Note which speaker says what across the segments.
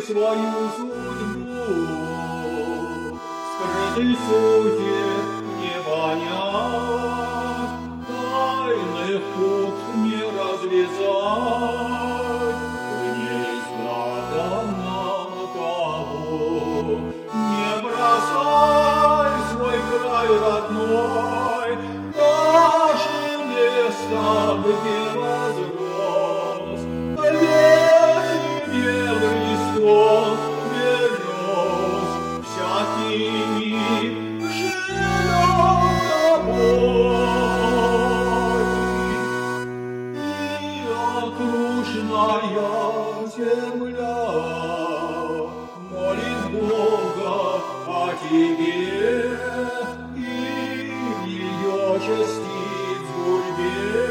Speaker 1: свою судьбу. Скрытой судеб не понять, тайных пут не развязать. В ней страдана того, не бросай свой край родной, даже место, где возрос белый ствол берез. Всякий миг живет тобой, и окружная земля молит Бога о тебе, и ее частиц в гурьбе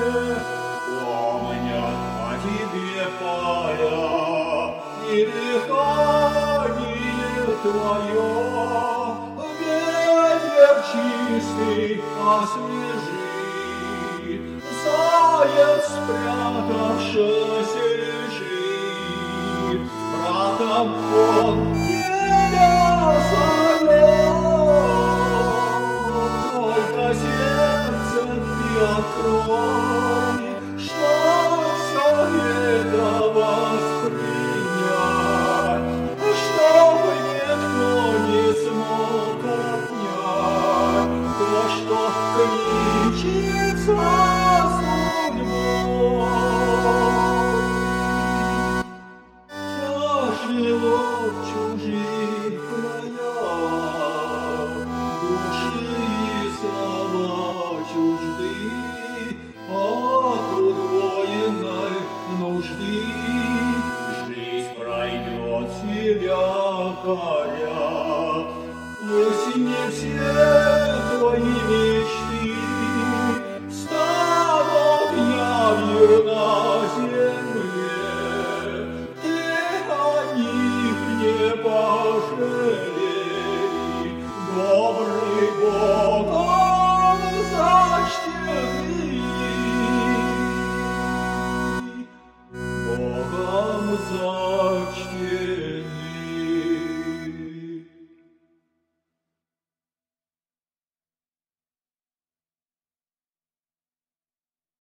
Speaker 1: помнят о тебе поля, и дыхание твое ветер чистый освежит. Заяц, спрятавшийся, лежит, братом он тебя зовет. Только сердце ты открой, что все это воспринять, чтобы никто не смог отнять то, что кричится судьбой. Тяжело в чужих краях, души и слова чужды, от удвоенной нужды. Жизнь пройдет себя коря, пусть не все твои мечты станут явью на земле. Ты о них не пожалей, добрый Богом зачтены, Богом зачтены.